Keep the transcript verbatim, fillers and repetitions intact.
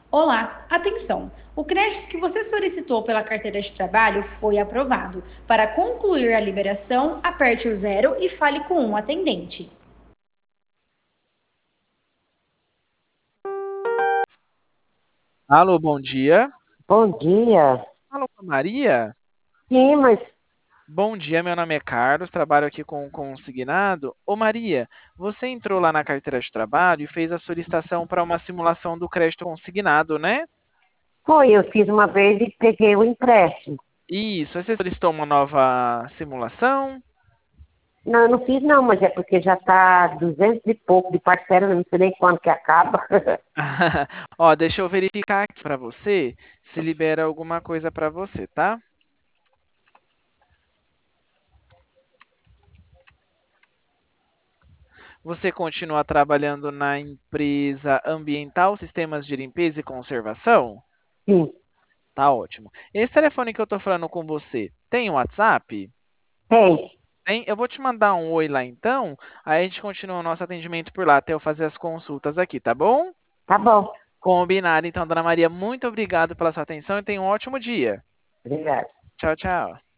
Olá, atenção! O crédito que você solicitou pela carteira de trabalho foi aprovado. Para concluir a liberação, aperte o zero e fale com um atendente. Alô, bom dia. Bom dia. Alô, Maria? Sim, mas Bom dia, meu nome é Carlos, trabalho aqui com o consignado. Ô Maria, você entrou lá na carteira de trabalho e fez a solicitação para uma simulação do crédito consignado, né? foi, eu fiz uma vez e peguei o empréstimo. Isso, você solicitou uma nova simulação? Não, eu não fiz não, mas é porque já está duzentos e pouco de parcela, não sei nem quando que acaba. Ó, deixa eu verificar aqui para você se libera alguma coisa para você, tá? Você continua trabalhando na empresa Ambiental Sistemas de Limpeza e Conservação? Sim, Tá ótimo. Esse telefone que eu tô falando com você tem um WhatsApp? tem. Tem? Eu vou te mandar um oi lá então, aí a gente continua o nosso atendimento por lá até eu fazer as consultas aqui, tá bom? Tá bom. Combinado. Então, dona Maria, muito obrigado pela sua atenção e tenha um ótimo dia. Obrigada. Tchau, tchau.